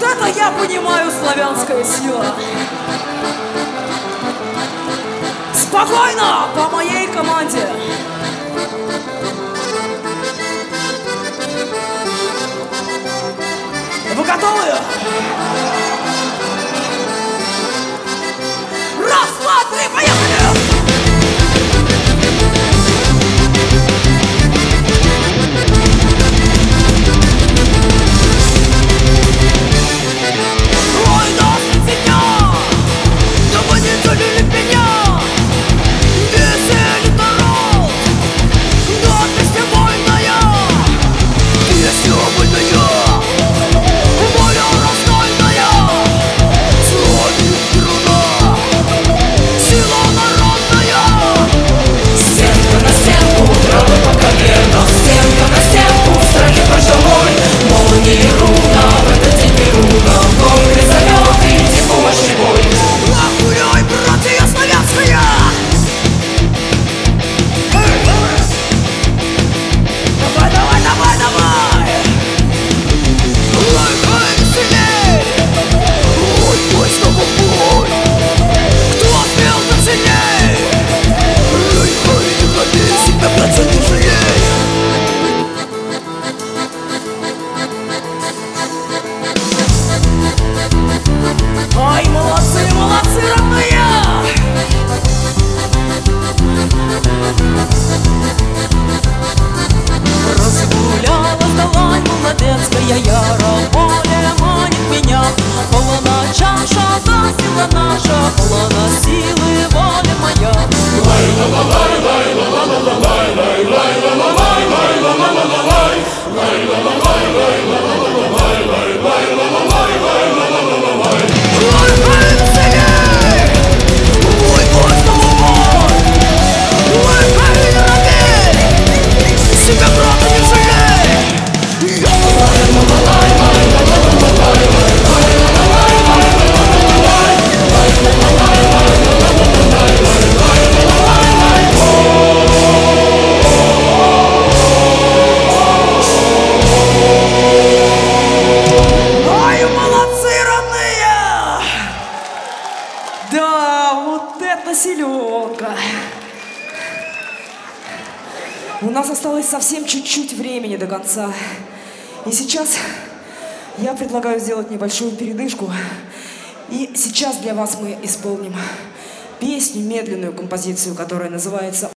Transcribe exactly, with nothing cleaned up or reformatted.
это я понимаю славянская сила. Спокойно, по моей команде. Вы готовы? Раз, два, три, поехали! Ай, молодцы, молодцы, родные! Разгулялась долань молодецкая, яро поле манит меня. Полна чаша, засила наша, полна силы воля моя. Да, вот это силёнка. У нас осталось совсем чуть-чуть времени до конца. И сейчас я предлагаю сделать небольшую передышку. И сейчас для вас мы исполним песню, медленную композицию, которая называется